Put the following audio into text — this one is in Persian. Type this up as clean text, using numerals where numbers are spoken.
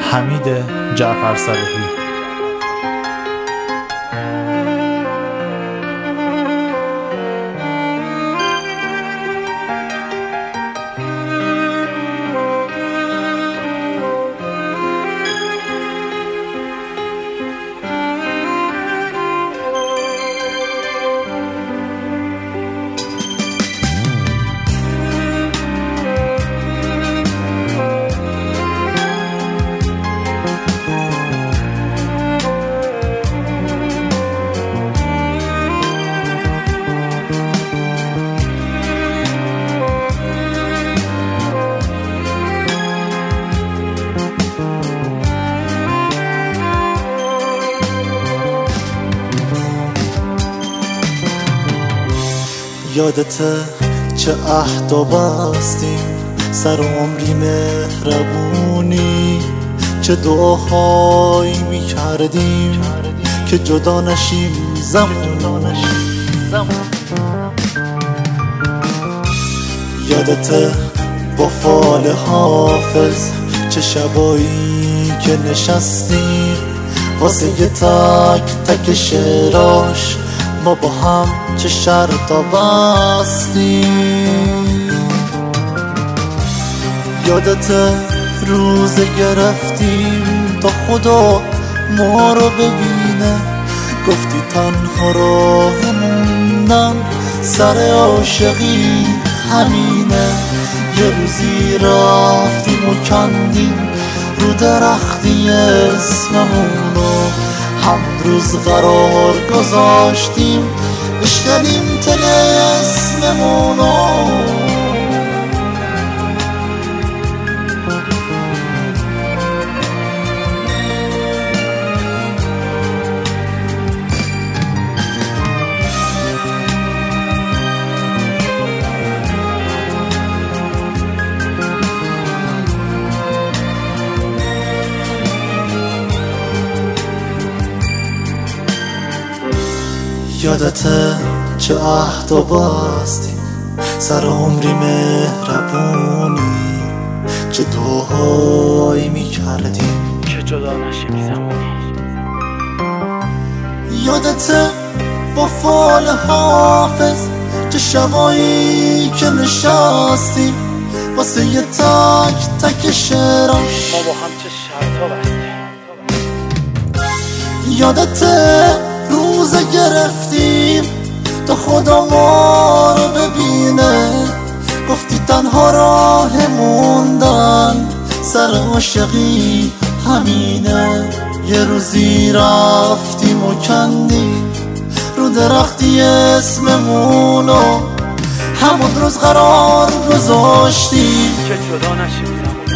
حمید جعفر صالحی. یادته چه عهد و بستیم، سر عمری مهربونی، چه دعاهایی میکردیم که جدا نشیم زمان. یادته با فال حافظ چه شبایی که نشستیم واسه یه تک تک شعراش ما با هم چه شرطا بستیم. یادت روز گرفتیم تا خدا ما رو ببینه، گفتی تنها راه موندن سر عاشقی همینه. یه روزی رفتیم و کندیم رو درختی اسممونو، هم روز قرار گذاشتیم بشکنیم تل اسممونو. یادته چه عهد و بستیم، سر عمری مهربونی، چه دعاهایی میکردیم که جدا نشیم زمانی. یادته با فال حافظ چه شبایی که نشستیم واسه یه تک تک شعراش ما با هم چه شرطا بستیم. یادته روز گرفتیم تا خدا ما رو ببینه، گفتی تنها راه موندن سر عاشقی همینه. یه روزی رفتیم و کندیم رو درختی اسممونو، همون روز قرار گذاشتیم که جدا نشیم زمانی.